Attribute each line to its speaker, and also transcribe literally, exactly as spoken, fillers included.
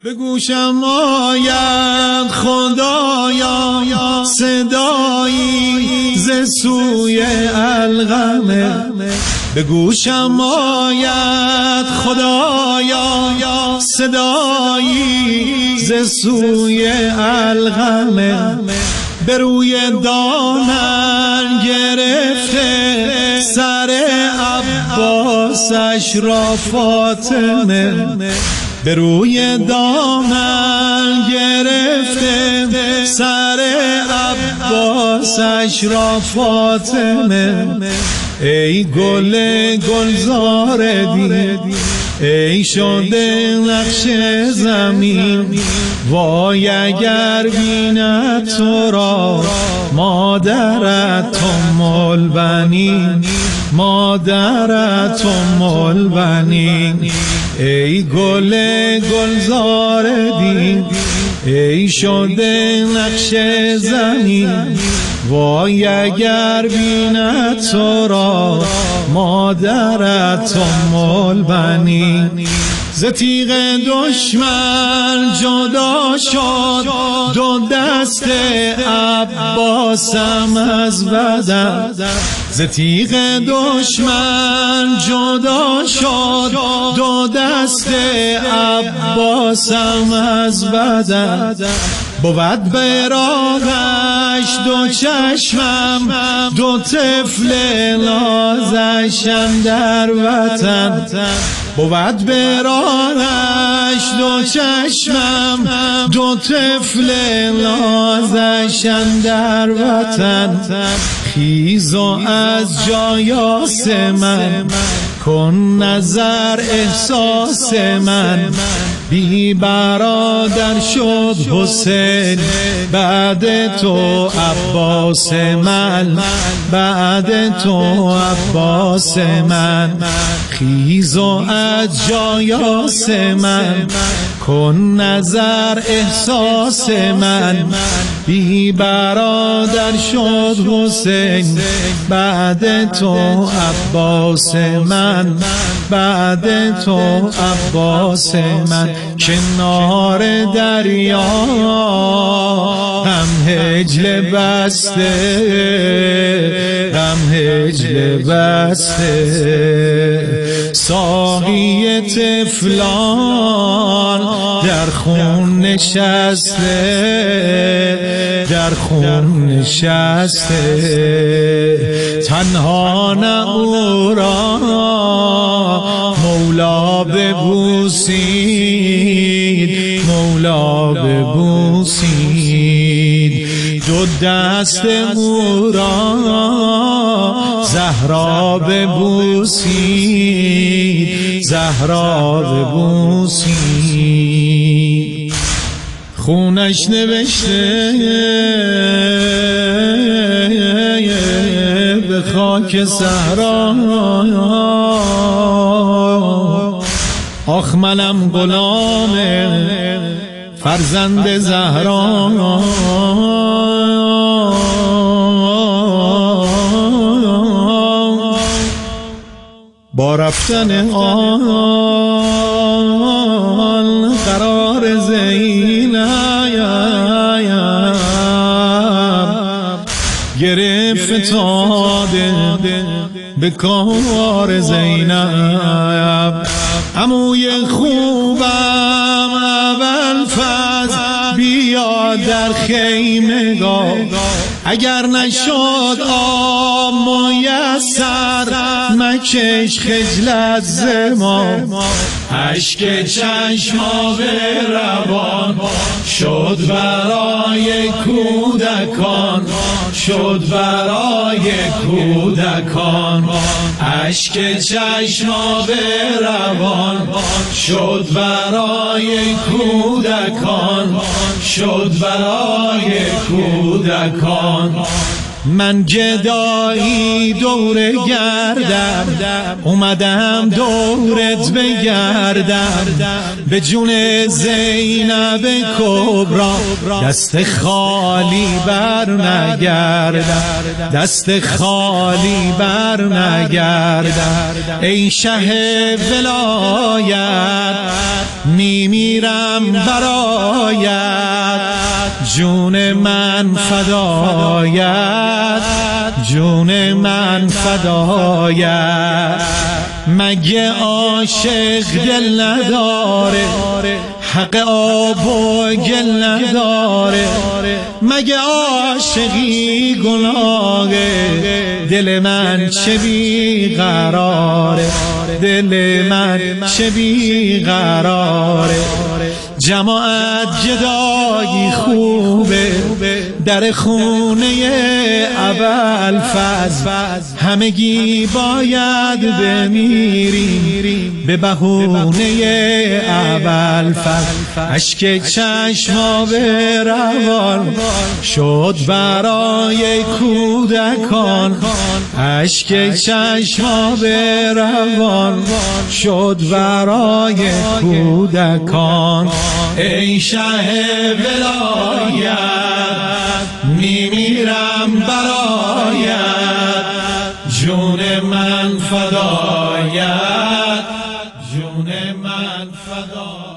Speaker 1: به گوشم آید خدایا صدایی ز سوی القمه، به گوشم آید خدایا صدایی ز سوی القمه، به روی دامن گرفته سر عباسش را فاطمه، به روی دامن گرفته سر عباسش را فاطمه، ای گل گلزار دین ای شده نقش زمین، وای اگر بیند تو را مادرت ام البنین، مادرت ام البنین، ای گل گلزار دین ای شده نقش زمین، وای اگر بیند تو را مادرت ام البنین، ز تیغ دشمن جدا شد دو دست عباسم از بدن، ز تیغ دشمن جدا شد دو دست عباسم از بدن، بود به راهش دو چشمم دو طفل نازشم در وطن، بود به راهش دو چشمم دو طفل نازشم در وطن، خیز و از جایاس من کن نظر احساس من، بی برادر شد حسین بعد تو عباس من، بعد تو عباس من، خیز و از جایاس من کن نظر احساس من، بی برادر شد حسین بعد تو عباس من، بعد تو عباس من، کنار دریا هم هجل بسته، هم هجل بسته، ساقی طفلان در خون نشسته، در خون نشسته، تنها نه او را مولا ببوسید، مولا ببوسید، دو دست او را زهرا ببوسید، زهرا ببوسید، خونش نوشته به خاک صحرا، آخ منم غلام فرزند زهرا، با رفتن آن قرار زینب گرفت فتاده به کار زینب، عموی خوبم اول فضل بیا در خیمه گاه، اگر نشد آب میسر مکش خجلت ز ما، اشک چشما به روان شد برای کودکان، شد برای کودکان، اشک چشما به روان شد برای کودکان، شد برای کودکان، من گدایی دور گردم، اومدم دورت بگردم، به جون زینب کبرا دست خالی بر نگردم، دست خالی بر نگردم. ای شه ولایت میمیرم برایت، جون من فدایت، جون من فدایت. مگه عاشق دل نداره، حق آب و گل نداره، مگه عاشقی گناهه، دل من چه بی قراره، دل من چه بی قراره. جماعت جدایی خوبه در خونه ابوالفضل، همگی باید بمیریم به بهونه ابوالفضل. اشک چشما به روان شد برای کودکان، اشک چشما به روان شد برای کودکان. ای شه ولایت میمیرم برایت، جون من فدایت، جون من فدایت.